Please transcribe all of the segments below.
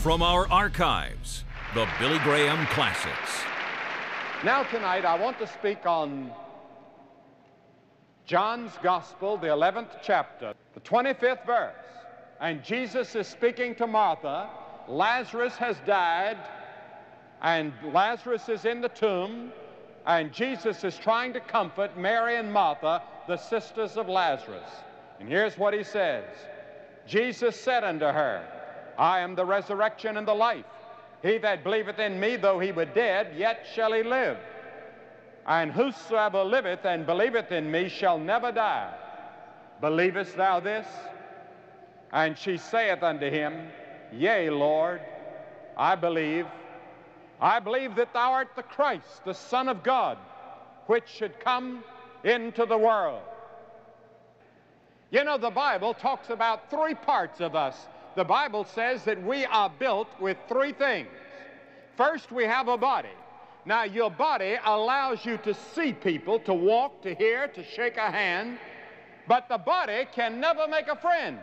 From our archives, the Billy Graham Classics. Now tonight I want to speak on John's Gospel, the 11th chapter, the 25th verse. And Jesus is speaking to Martha. Lazarus has died, and Lazarus is in the tomb, and Jesus is trying to comfort Mary and Martha, the sisters of Lazarus. And here's what he says. Jesus said unto her, I am the resurrection and the life. He that believeth in me, though he were dead, yet shall he live. And whosoever liveth and believeth in me shall never die. Believest thou this? And she saith unto him, Yea, Lord, I believe. I believe that thou art the Christ, the Son of God, which should come into the world. You know, the Bible talks about three parts of us. The Bible says that we are built with three things. First, we have a body. Now, your body allows you to see people, to walk, to hear, to shake a hand, but the body can never make a friend.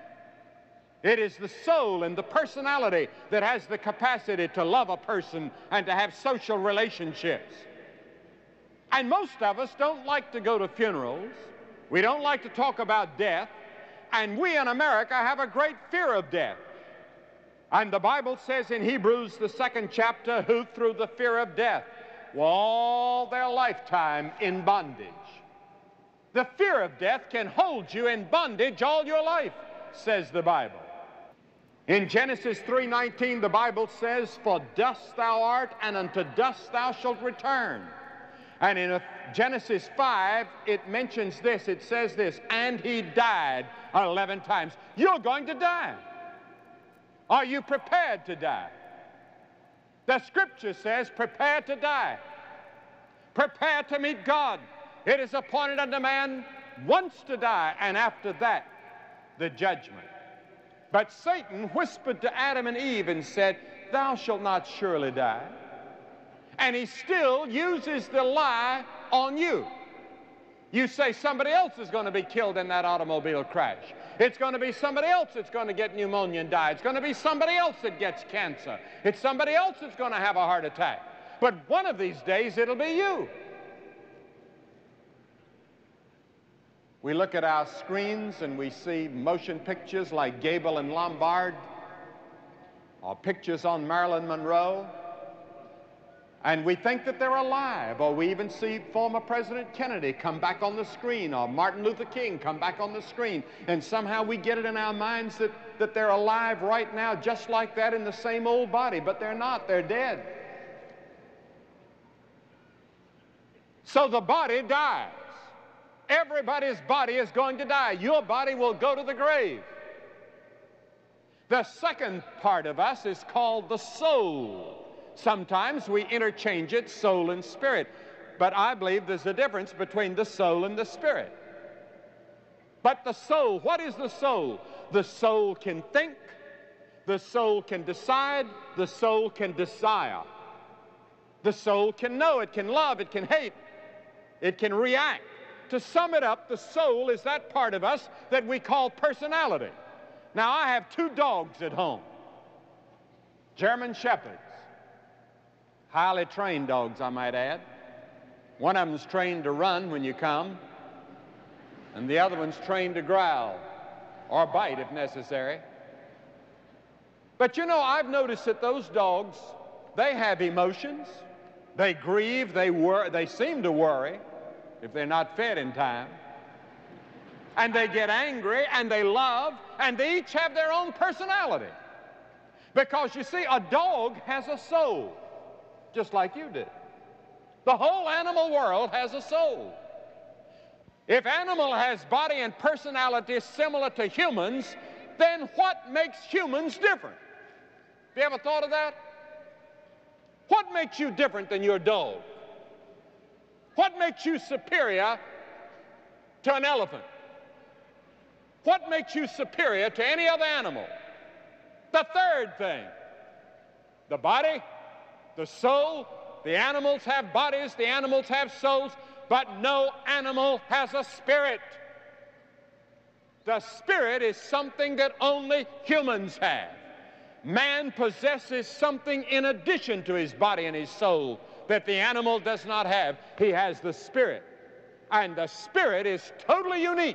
It is the soul and the personality that has the capacity to love a person and to have social relationships. And most of us don't like to go to funerals. We don't like to talk about death. And we in America have a great fear of death. And the Bible says in Hebrews, the 2nd chapter, who through the fear of death were all their lifetime in bondage. The fear of death can hold you in bondage all your life, says the Bible. In Genesis 3:19, the Bible says, For dust thou art, and unto dust thou shalt return. And in Genesis 5, it mentions this. It says this, and he died 11 times. You're going to die. Are you prepared to die? The Scripture says, prepare to die. Prepare to meet God. It is appointed unto man once to die, and after that, the judgment. But Satan whispered to Adam and Eve and said, Thou shalt not surely die. And he still uses the lie on you. You say somebody else is going to be killed in that automobile crash. It's going to be somebody else that's going to get pneumonia and die. It's going to be somebody else that gets cancer. It's somebody else that's going to have a heart attack. But one of these days, it'll be you. We look at our screens and we see motion pictures like Gable and Lombard, or pictures on Marilyn Monroe, and we think that they're alive, or we even see former President Kennedy come back on the screen, or Martin Luther King come back on the screen, and somehow we get it in our minds that they're alive right now just like that in the same old body, but they're not, they're dead. So the body dies. Everybody's body is going to die. Your body will go to the grave. The second part of us is called the soul. Sometimes we interchange it, soul and spirit. But I believe there's a difference between the soul and the spirit. But the soul, what is the soul? The soul can think, the soul can decide, the soul can desire. The soul can know, it can love, it can hate, it can react. To sum it up, the soul is that part of us that we call personality. Now, I have two dogs at home, German Shepherds, highly trained dogs, I might add. One of them's trained to run when you come, and the other one's trained to growl or bite if necessary. But you know, I've noticed that those dogs, they have emotions. They grieve, they seem to worry if they're not fed in time. And they get angry, and they love, and they each have their own personality. Because you see, a dog has a soul, just like you do. The whole animal world has a soul. If animal has body and personality similar to humans, then what makes humans different? Have you ever thought of that? What makes you different than your dog? What makes you superior to an elephant? What makes you superior to any other animal? The third thing, the body, the soul. The animals have bodies, the animals have souls, but no animal has a spirit. The spirit is something that only humans have. Man possesses something in addition to his body and his soul that the animal does not have. He has the Spirit. And the Spirit is totally unique.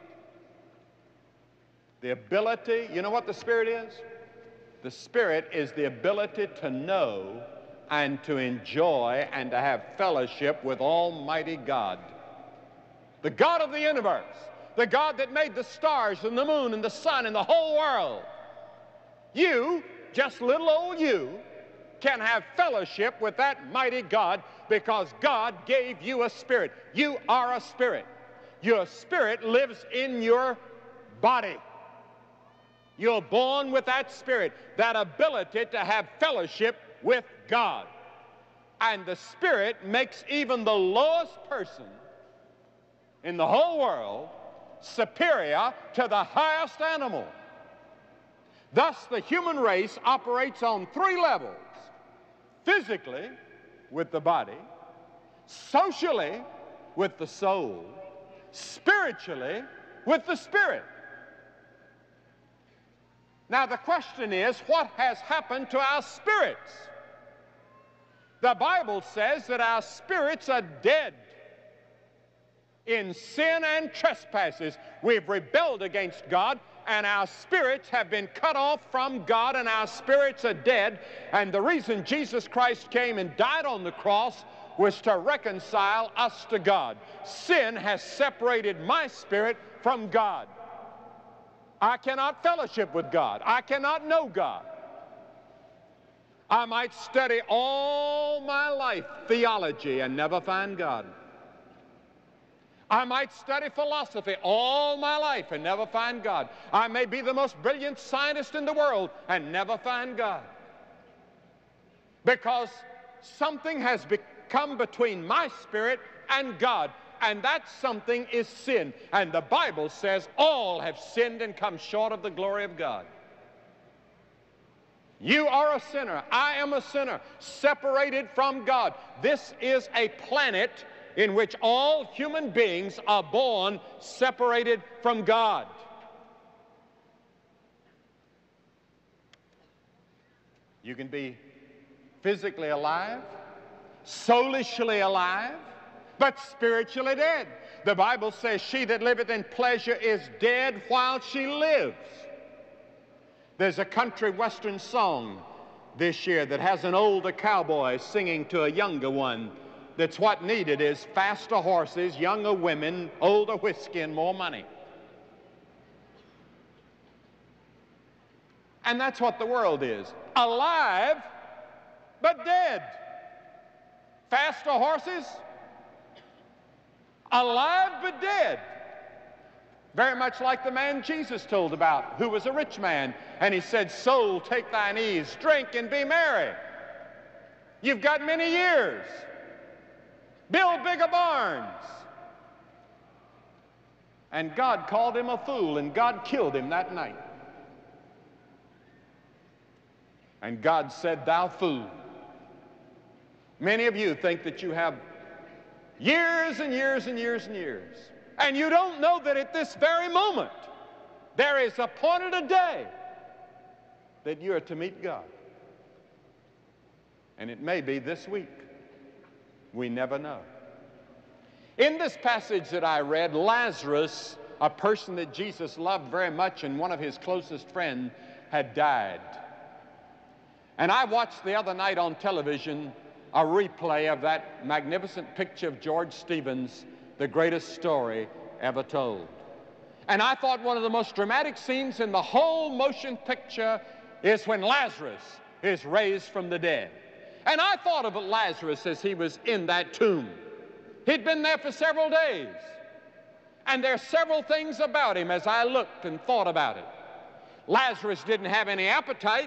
The ability, you know what the Spirit is? The Spirit is the ability to know and to enjoy and to have fellowship with Almighty God. The God of the universe, the God that made the stars and the moon and the sun and the whole world. You, just little old you, can have fellowship with that mighty God because God gave you a spirit. You are a spirit. Your spirit lives in your body. You're born with that spirit, that ability to have fellowship with God. And the Spirit makes even the lowest person in the whole world superior to the highest animal. Thus, the human race operates on three levels: physically, with the body; socially, with the soul; spiritually, with the Spirit. Now, the question is, what has happened to our spirits? The Bible says that our spirits are dead in sin and trespasses. We've rebelled against God, and our spirits have been cut off from God, and our spirits are dead. And the reason Jesus Christ came and died on the cross was to reconcile us to God. Sin has separated my spirit from God. I cannot fellowship with God. I cannot know God. I might study all my life theology and never find God. I might study philosophy all my life and never find God. I may be the most brilliant scientist in the world and never find God. Because something has come between my spirit and God, and that something is sin. And the Bible says all have sinned and come short of the glory of God. You are a sinner. I am a sinner, separated from God. This is a planet in which all human beings are born separated from God. You can be physically alive, soulishly alive, but spiritually dead. The Bible says, she that liveth in pleasure is dead while she lives. There's a country western song this year that has an older cowboy singing to a younger one. That's what needed is faster horses, younger women, older whiskey, and more money. And that's what the world is. Alive, but dead. Faster horses, alive but dead. Very much like the man Jesus told about, who was a rich man. And he said, soul, take thine ease, drink and be merry. You've got many years. Build bigger barns. And God called him a fool, and God killed him that night. And God said, thou fool. Many of you think that you have years and years and years and years. And you don't know that at this very moment there is appointed a day that you are to meet God. And it may be this week. We never know. In this passage that I read, Lazarus, a person that Jesus loved very much and one of his closest friends, had died. And I watched the other night on television a replay of that magnificent picture of George Stevens, The Greatest Story Ever Told. And I thought one of the most dramatic scenes in the whole motion picture is when Lazarus is raised from the dead. And I thought of Lazarus as he was in that tomb. He'd been there for several days. And there are several things about him as I looked and thought about it. Lazarus didn't have any appetite.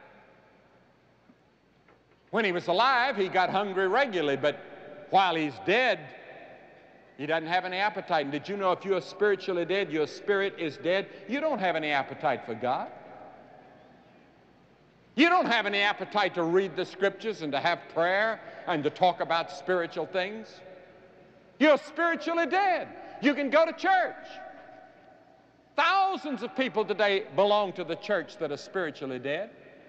When he was alive, he got hungry regularly, but while he's dead, he doesn't have any appetite. And did you know if you're spiritually dead, your spirit is dead? You don't have any appetite for God. You don't have any appetite to read the scriptures and to have prayer and to talk about spiritual things. You're spiritually dead. You can go to church. Thousands of people today belong to the church that are spiritually dead.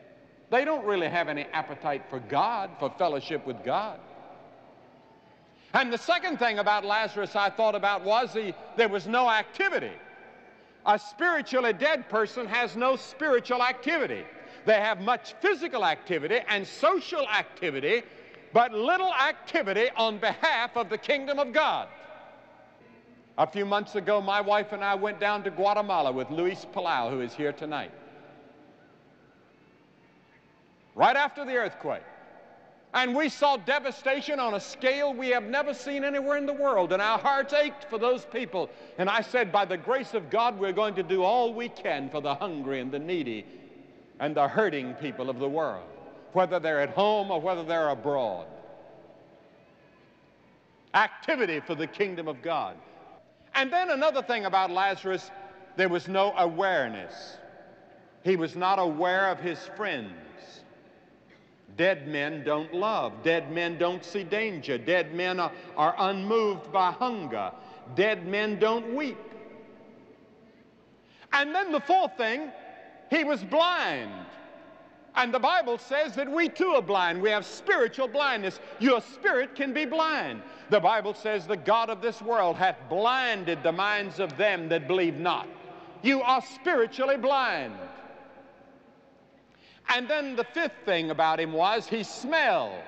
They don't really have any appetite for God, for fellowship with God. And the second thing about Lazarus I thought about was there was no activity. A spiritually dead person has no spiritual activity. They have much physical activity and social activity, but little activity on behalf of the kingdom of God. A few months ago, my wife and I went down to Guatemala with Luis Palau, who is here tonight, right after the earthquake. And we saw devastation on a scale we have never seen anywhere in the world, and our hearts ached for those people. And I said, by the grace of God, we're going to do all we can for the hungry and the needy and the hurting people of the world, whether they're at home or whether they're abroad. Activity for the kingdom of God. And then another thing about Lazarus, there was no awareness. He was not aware of his friends. Dead men don't love. Dead men don't see danger. Dead men are unmoved by hunger. Dead men don't weep. And then the fourth thing, he was blind. And the Bible says that we too are blind. We have spiritual blindness. Your spirit can be blind. The Bible says the God of this world hath blinded the minds of them that believe not. You are spiritually blind. And then the fifth thing about him was he smelled.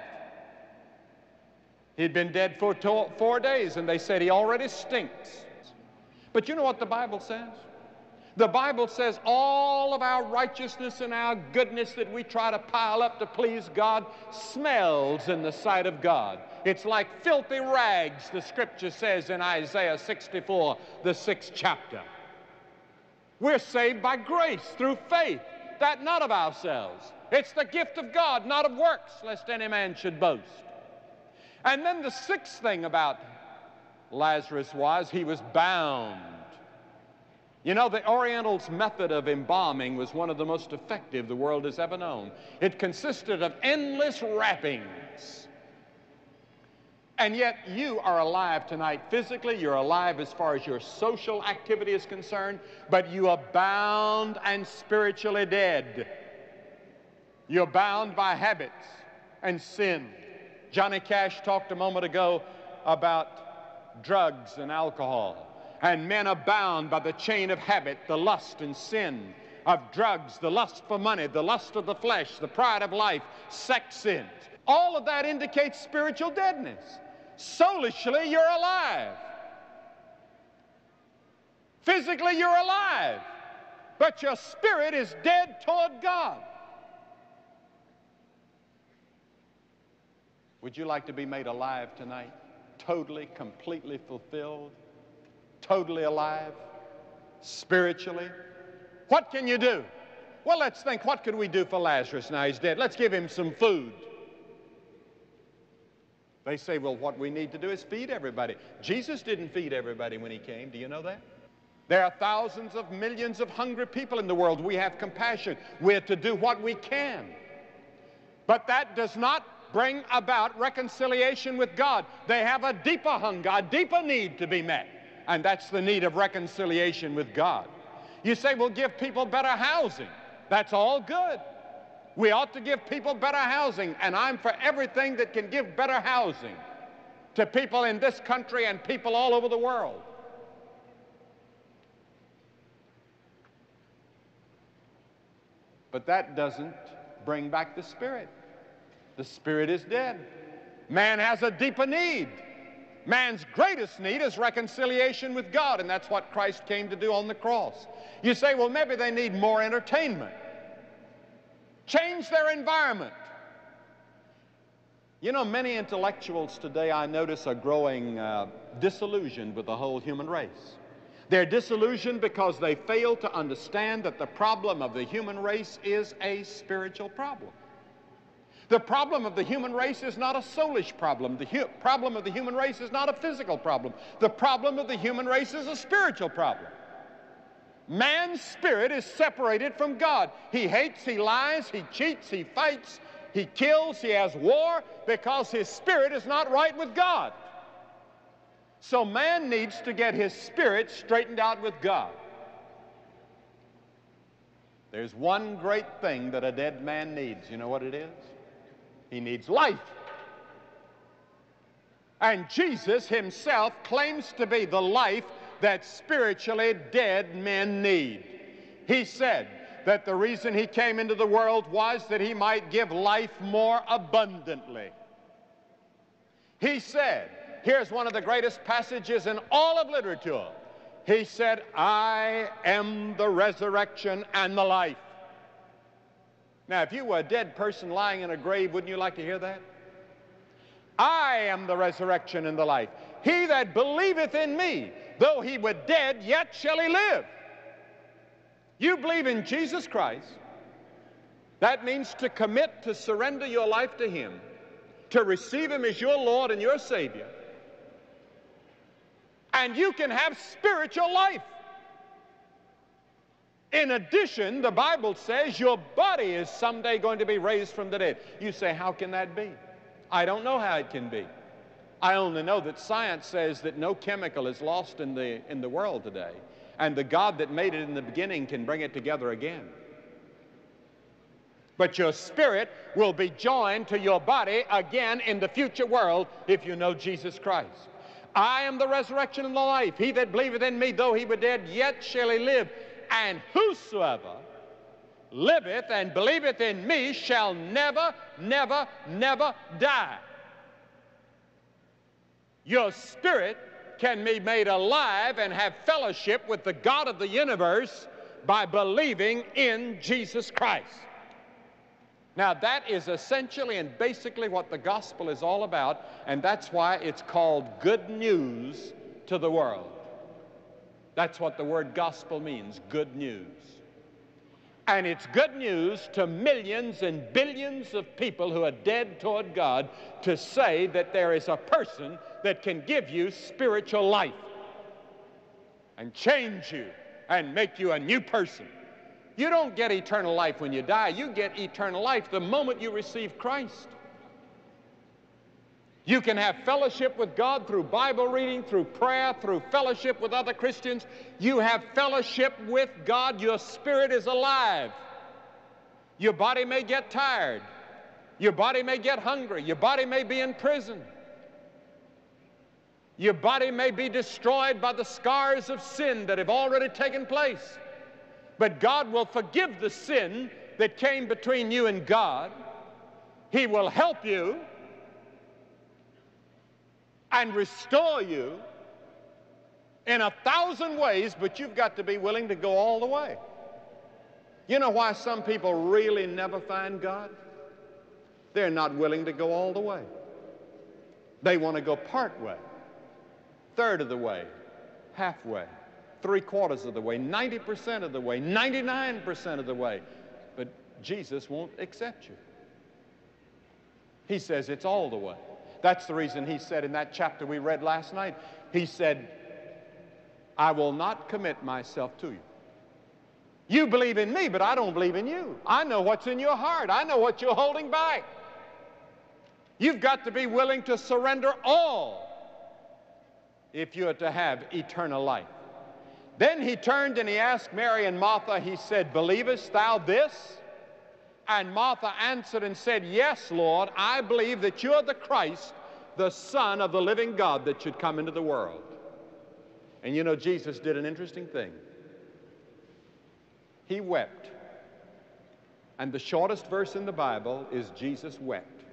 He'd been dead for 4 days, and they said he already stinks. But you know what the Bible says? The Bible says all of our righteousness and our goodness that we try to pile up to please God smells in the sight of God. It's like filthy rags, the scripture says in Isaiah 64, the 6th chapter. We're saved by grace through faith, that not of ourselves. It's the gift of God, not of works, lest any man should boast. And then the sixth thing about Lazarus was he was bound. You know, the Oriental's method of embalming was one of the most effective the world has ever known. It consisted of endless wrappings. And yet you are alive tonight physically. You're alive as far as your social activity is concerned, but you are bound and spiritually dead. You're bound by habits and sin. Johnny Cash talked a moment ago about drugs and alcohol. And men are bound by the chain of habit, the lust and sin of drugs, the lust for money, the lust of the flesh, the pride of life, sex sins. All of that indicates spiritual deadness. Soulishly, you're alive. Physically, you're alive. But your spirit is dead toward God. Would you like to be made alive tonight? Totally, completely fulfilled? Totally alive? Spiritually? What can you do? Well, let's think, what could we do for Lazarus now he's dead? Let's give him some food. They say, well, what we need to do is feed everybody. Jesus didn't feed everybody when he came. Do you know that? There are thousands of millions of hungry people in the world. We have compassion. We're to do what we can. But that does not bring about reconciliation with God. They have a deeper hunger, a deeper need to be met. And that's the need of reconciliation with God. You say, well, give people better housing. That's all good. We ought to give people better housing, and I'm for everything that can give better housing to people in this country and people all over the world. But that doesn't bring back the spirit. The spirit is dead. Man has a deeper need. Man's greatest need is reconciliation with God, and that's what Christ came to do on the cross. You say, well, maybe they need more entertainment. Change their environment. You know, many intellectuals today, I notice, are growing disillusioned with the whole human race. They're disillusioned because they fail to understand that the problem of the human race is a spiritual problem. The problem of the human race is not a soulish problem. The problem of the human race is not a physical problem. The problem of the human race is a spiritual problem. Man's spirit is separated from God. He hates, he lies, he cheats, he fights, he kills, he has war because his spirit is not right with God. So man needs to get his spirit straightened out with God. There's one great thing that a dead man needs. You know what it is? He needs life. And Jesus himself claims to be the life that spiritually dead men need. He said that the reason he came into the world was that he might give life more abundantly. He said, here's one of the greatest passages in all of literature. He said, I am the resurrection and the life. Now, if you were a dead person lying in a grave, wouldn't you like to hear that? I am the resurrection and the life. He that believeth in me, though he were dead, yet shall he live. You believe in Jesus Christ. That means to commit, to surrender your life to him, to receive him as your Lord and your Savior. And you can have spiritual life. In addition, the Bible says your body is someday going to be raised from the dead. You say, how can that be? I don't know how it can be. I only know that science says that no chemical is lost in the world today, and the God that made it in the beginning can bring it together again. But your spirit will be joined to your body again in the future world if you know Jesus Christ. I am the resurrection and the life. He that believeth in me, though he were dead, yet shall he live. And whosoever liveth and believeth in me shall never, never, never die. Your spirit can be made alive and have fellowship with the God of the universe by believing in Jesus Christ. Now, that is essentially and basically what the gospel is all about, and that's why it's called good news to the world. That's what the word gospel means, good news. And it's good news to millions and billions of people who are dead toward God to say that there is a person that can give you spiritual life and change you and make you a new person. You don't get eternal life when you die. You get eternal life the moment you receive Christ. You can have fellowship with God through Bible reading, through prayer, through fellowship with other Christians. You have fellowship with God. Your spirit is alive. Your body may get tired. Your body may get hungry. Your body may be in prison. Your body may be destroyed by the scars of sin that have already taken place. But God will forgive the sin that came between you and God. He will help you and restore you in 1,000 ways, but you've got to be willing to go all the way. You know why some people really never find God? They're not willing to go all the way. They want to go part way, third of the way, halfway, 3/4 of the way, 90% of the way, 99% of the way. But Jesus won't accept you. He says it's all the way. That's the reason he said in that chapter we read last night, he said, I will not commit myself to you. You believe in me, but I don't believe in you. I know what's in your heart. I know what you're holding back. You've got to be willing to surrender all if you're to have eternal life. Then he turned and he asked Mary and Martha, he said, believest thou this? And Martha answered and said, yes, Lord, I believe that you're the Christ, the Son of the living God that should come into the world. And you know, Jesus did an interesting thing. He wept. And the shortest verse in the Bible is Jesus wept.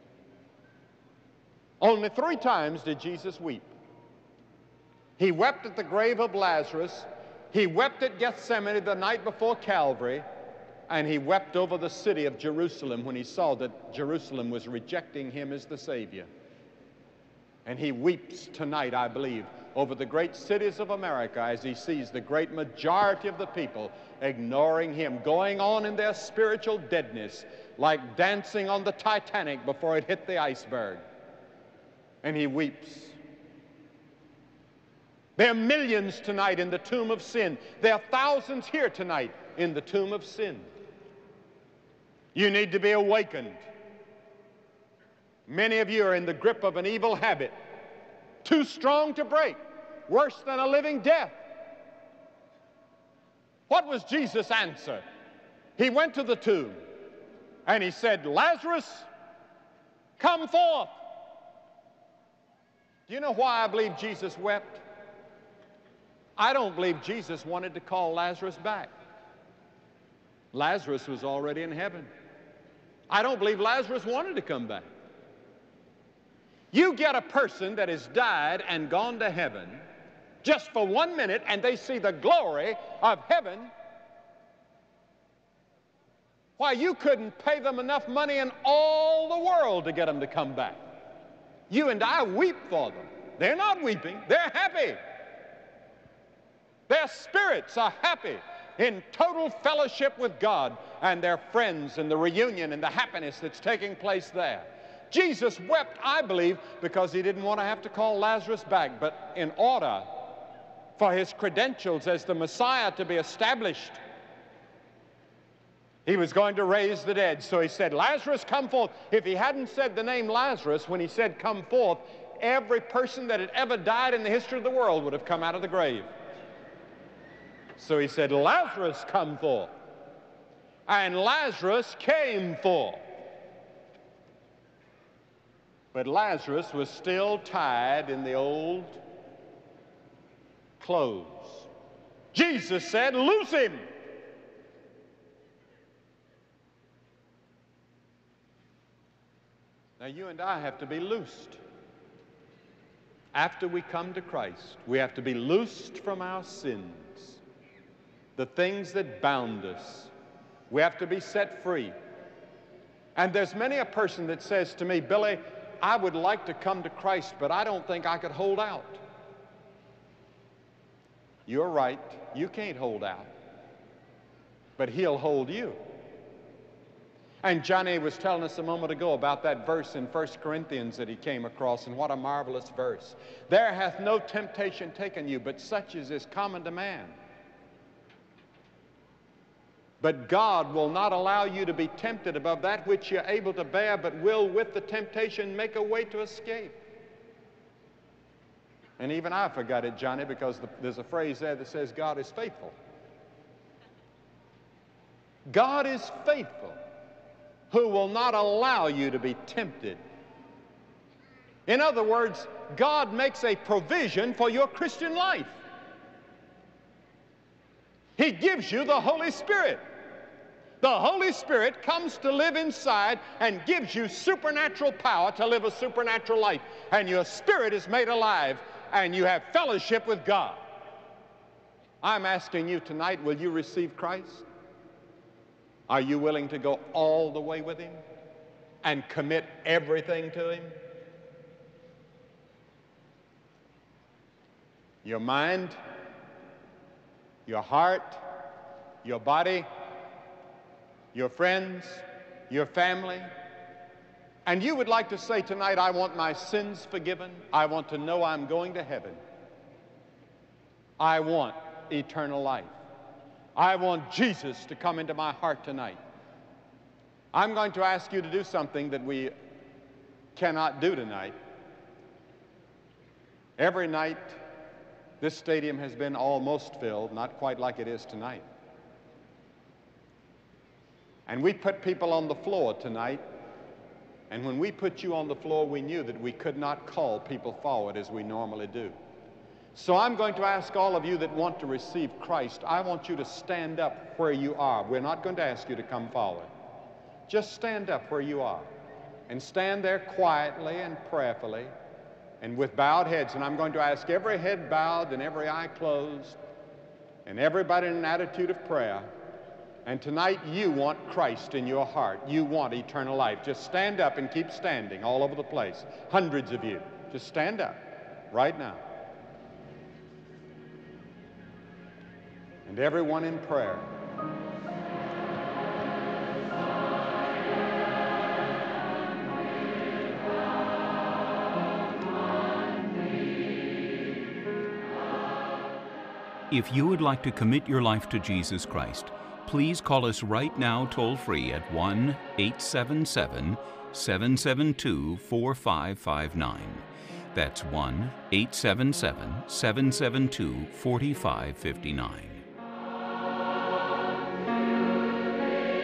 Only 3 times did Jesus weep. He wept at the grave of Lazarus. He wept at Gethsemane the night before Calvary. And he wept over the city of Jerusalem when he saw that Jerusalem was rejecting him as the Savior. And he weeps tonight, I believe, over the great cities of America as he sees the great majority of the people ignoring him, going on in their spiritual deadness, like dancing on the Titanic before it hit the iceberg. And he weeps. There are millions tonight in the tomb of sin. There are thousands here tonight in the tomb of sin. You need to be awakened. Many of you are in the grip of an evil habit, too strong to break, worse than a living death. What was Jesus' answer He went to the tomb and he said, Lazarus, come forth. Do you know why I believe Jesus wept? I don't believe Jesus wanted to call Lazarus back. Lazarus was already in heaven. I don't believe Lazarus wanted to come back. You get a person that has died and gone to heaven just for 1 minute and they see the glory of heaven. Why, you couldn't pay them enough money in all the world to get them to come back. You and I weep for them. They're not weeping, they're happy. Their spirits are happy in total fellowship with God and their friends and the reunion and the happiness that's taking place there. Jesus wept, I believe, because he didn't want to have to call Lazarus back, but in order for his credentials as the Messiah to be established, he was going to raise the dead. So he said, Lazarus, come forth. If he hadn't said the name Lazarus when he said come forth, every person that had ever died in the history of the world would have come out of the grave. So he said, Lazarus, come forth. And Lazarus came forth. But Lazarus was still tied in the old clothes. Jesus said, loose him. Now you and I have to be loosed. After we come to Christ, we have to be loosed from our sins, the things that bound us. We have to be set free. And there's many a person that says to me, Billy, I would like to come to Christ, but I don't think I could hold out. You're right, you can't hold out, but he'll hold you. And Johnny was telling us a moment ago about that verse in 1 Corinthians that he came across, and what a marvelous verse. There hath no temptation taken you, but such as is common to man. But God will not allow you to be tempted above that which you're able to bear, but will with the temptation make a way to escape. And even I forgot it, Johnny, because there's a phrase there that says God is faithful. God is faithful, who will not allow you to be tempted. In other words, God makes a provision for your Christian life. He gives you the Holy Spirit. The Holy Spirit comes to live inside and gives you supernatural power to live a supernatural life. And your spirit is made alive and you have fellowship with God. I'm asking you tonight, will you receive Christ? Are you willing to go all the way with him and commit everything to him? Your mind, your heart, your body, your friends, your family. And you would like to say tonight, I want my sins forgiven. I want to know I'm going to heaven. I want eternal life. I want Jesus to come into my heart tonight. I'm going to ask you to do something that we cannot do tonight. Every night, this stadium has been almost filled, not quite like it is tonight. And we put people on the floor tonight, and when we put you on the floor, we knew that we could not call people forward as we normally do. So I'm going to ask all of you that want to receive Christ, I want you to stand up where you are. We're not going to ask you to come forward. Just stand up where you are, and stand there quietly and prayerfully and with bowed heads. And I'm going to ask every head bowed and every eye closed and everybody in an attitude of prayer. And tonight you want Christ in your heart. You want eternal life. Just stand up and keep standing all over the place. Hundreds of you. Just stand up right now. And everyone in prayer. If you would like to commit your life to Jesus Christ, please call us right now toll-free at 1-877-772-4559. That's 1-877-772-4559.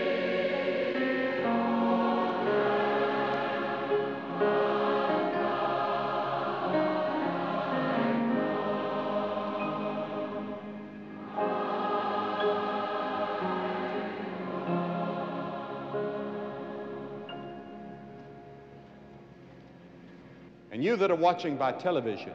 And you that are watching by television,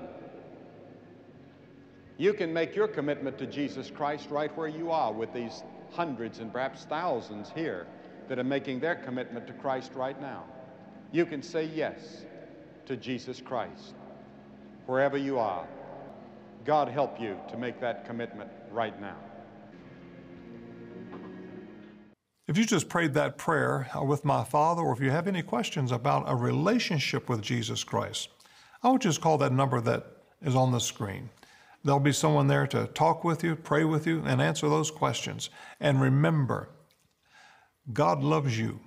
you can make your commitment to Jesus Christ right where you are with these hundreds and perhaps thousands here that are making their commitment to Christ right now. You can say yes to Jesus Christ wherever you are. God help you to make that commitment right now. If you just prayed that prayer with my Father, or if you have any questions about a relationship with Jesus Christ, I would just call that number that is on the screen. There'll be someone there to talk with you, pray with you, and answer those questions. And remember, God loves you.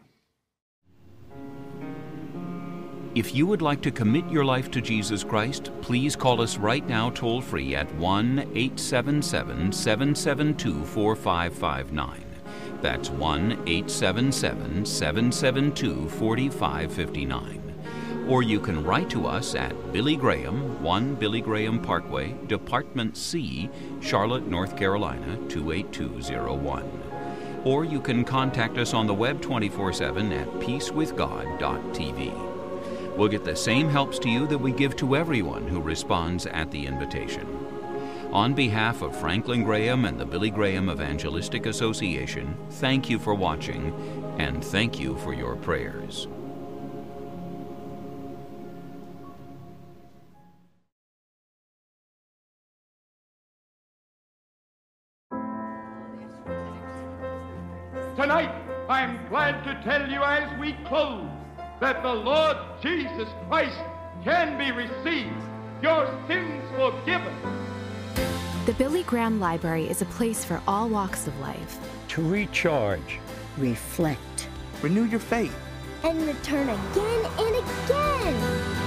If you would like to commit your life to Jesus Christ, please call us right now toll-free at 1-877-772-4559. That's 1-877-772-4559. Or you can write to us at Billy Graham, 1 Billy Graham Parkway, Department C, Charlotte, North Carolina, 28201. Or you can contact us on the web 24/7 at peacewithgod.tv. We'll get the same helps to you that we give to everyone who responds at the invitation. On behalf of Franklin Graham and the Billy Graham Evangelistic Association, thank you for watching, and thank you for your prayers. Tonight, I'm glad to tell you as we close that the Lord Jesus Christ can be received, your sins forgiven. The Billy Graham Library is a place for all walks of life. To recharge, reflect, renew your faith, and return again and again.